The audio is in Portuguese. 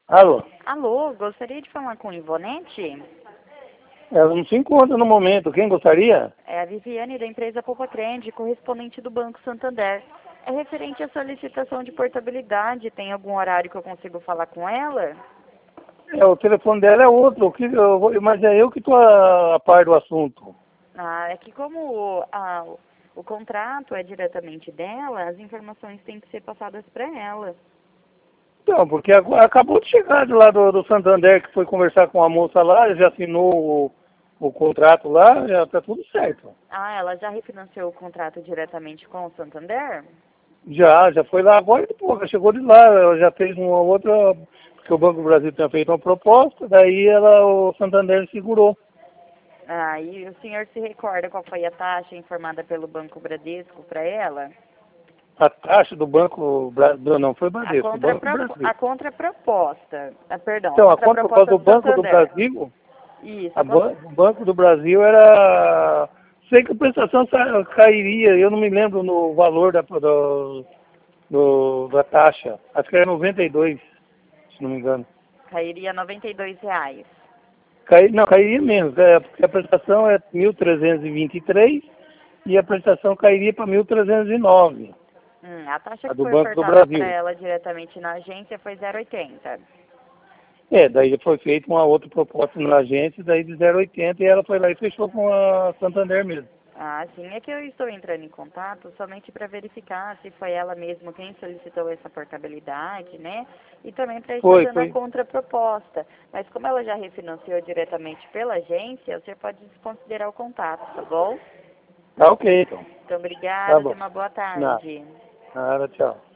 Alô? Alô, gostaria de falar com Ivonete? Ela não se encontra no momento. Quem gostaria? É a Viviane da empresa Poupa Trend, correspondente do Banco Santander. É referente à solicitação de portabilidade. Tem algum horário que eu consigo falar com ela? O telefone dela é outro, mas é eu que estou a par do assunto. É que como o contrato é diretamente dela, as informações têm que ser passadas para ela. Então, porque acabou de chegar de lá do Santander, que foi conversar com a moça lá, já assinou o contrato lá, já está tudo certo. Ela já refinanciou o contrato diretamente com o Santander? Já foi lá agora de pouco, chegou de lá, ela já fez uma outra, porque o Banco do Brasil tinha feito uma proposta, daí o Santander segurou. E o senhor se recorda qual foi a taxa informada pelo Banco Bradesco para ela? A taxa do Banco Brasil, não foi Bradesco, o Banco do Brasil. A contraproposta, perdão, a Então, a contraproposta contraproposta do do Banco do Santander. Brasil, Isso, o Banco do Brasil era... Sei que a prestação cairia, eu não me lembro no valor da taxa. Acho que era 92, se não me engano. cairia R$ 92. Não, cairia menos, porque a prestação é 1.323 e a prestação cairia para 1.309, A taxa a que do foi Banco do ofertada para Brasil. ela diretamente na agência foi 0,80. Daí foi feita uma outra proposta na agência, daí de 0,80 e ela foi lá e fechou com a Santander mesmo. Sim, é que eu estou entrando em contato somente para verificar se foi ela mesma quem solicitou essa portabilidade, né? E também para ir fazendo a Foi. contraproposta. Mas como ela já refinanciou diretamente pela agência, você pode desconsiderar o contato, tá bom? Tá ok, então. Muito Tá obrigada, bom. tenha uma boa Nada, tarde. nada, tchau.